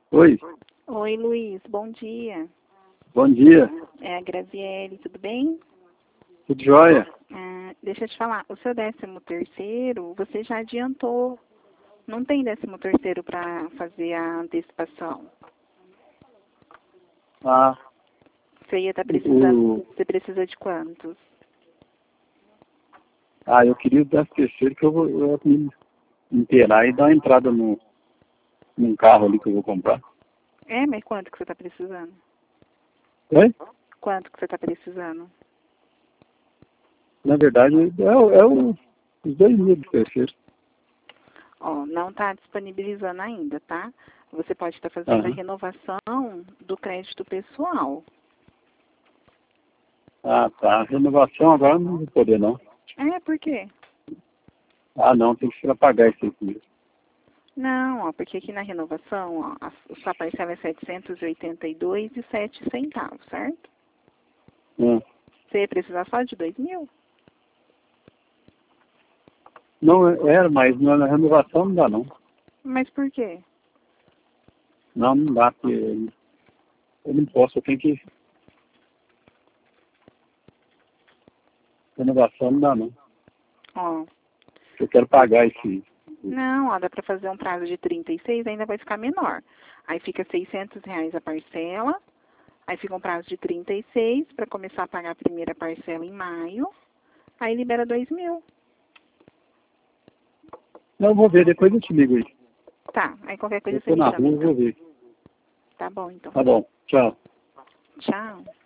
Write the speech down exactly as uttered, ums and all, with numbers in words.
Oi, Oi, Luiz, bom dia. bom dia, É a Graziele, tudo bem? tudo jóia? Ah, deixa eu te falar, o seu décimo terceiro, você já adiantou. Não tem décimo terceiro para fazer a antecipação. Ah, Você ia estar precisando, o, você precisa de quantos? ah, eu queria o décimo terceiro que eu vou eu vou me inteirar e dar uma entrada no, num carro ali que eu vou comprar. É, mas quanto que você está precisando? Oi? Quanto que você está precisando? Na verdade, é, o- é o, os dois mil do terceiro. Ó, não está disponibilizando ainda, tá? Você pode estar fazendo a Aham. renovação do crédito pessoal. Ah, tá. Renovação agora não vou poder, não. É, por quê? Ah, não, tem que ser pagar isso aí comigo. Não, ó, porque aqui na renovação, ó, a a sua parcela é setecentos e oitenta e dois e sete centavos, certo? Ah. Você ia precisar só de dois mil? Não, era, mas na na renovação não dá, não. Mas por quê? Não, não dá, porque eu eu não posso, eu tenho que... Renovação não dá, não. Ó, Eu quero pagar esse... não, ó, dá pra fazer um prazo de trinta e seis, ainda vai ficar menor. Aí fica seiscentos reais a parcela, aí fica um prazo de trinta e seis para começar a pagar a primeira parcela em maio, aí libera dois mil. Não, eu vou ver, depois eu te ligo aí. Tá, aí qualquer coisa Eu você tô me na chama rua, eu então. vou ver. Tá bom, então. Tá bom, tchau. Tchau.